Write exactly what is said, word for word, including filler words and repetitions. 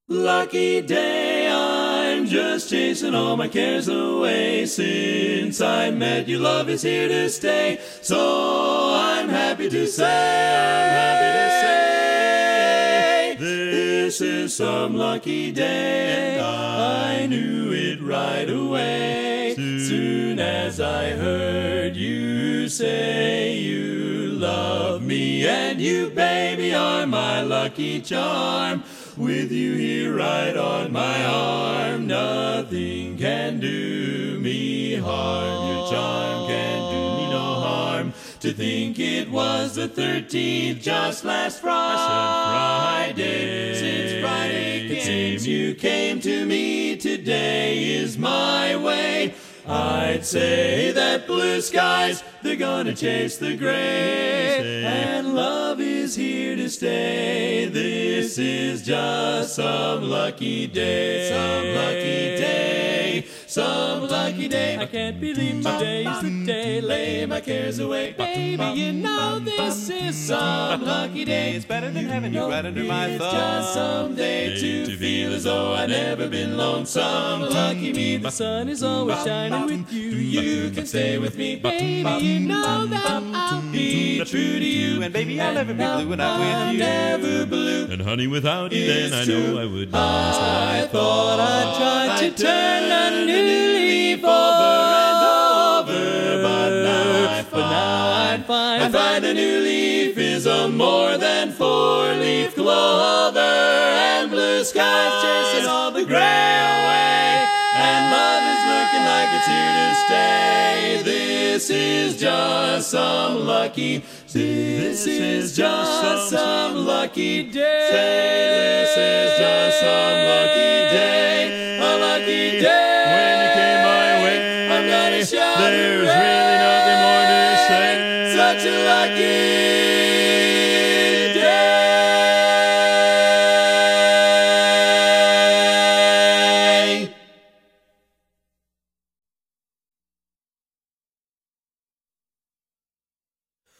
Lucky day, I'm just chasing all my cares away. Since I met you, love is here to stay. So I'm happy to say, I'm happy to say, this is some lucky day. I knew it right away. Soon as I heard you say you love me, and you, baby, are my lucky charm. With you here right on my arm, nothing can do me harm. Your charm can do me no harm. To think it was the thirteenth, just last Friday. Since Friday came, since you came to me, today is my way. I'd say that blue skies, they're gonna chase the gray, and love is here to stay. This is just some lucky day, some lucky day, some lucky day. I can't believe today is the day, lay my cares away. Baby, you know this is some lucky day. It's better than having you right under my thumb. It's just someday to feel as though I've never been lonesome. Lucky me, the sun is always shining with you. You can stay with me, baby. You know that I'll be true to you. And baby, I'll never be blue when I'm with you. Never blue. And honey, without you, then I know I would die. So I thought I'd try to turn a new leaf over and over, but now I find, I find, I find a new leaf is a more than four-leaf clover, and blue skies chasing all the gray away, and love is looking like it's here to stay. This is just some lucky, this is just some lucky day. This is just some lucky day, a lucky day. when you came my way, I'm gonna shout there's hooray. really nothing more to say. Such a lucky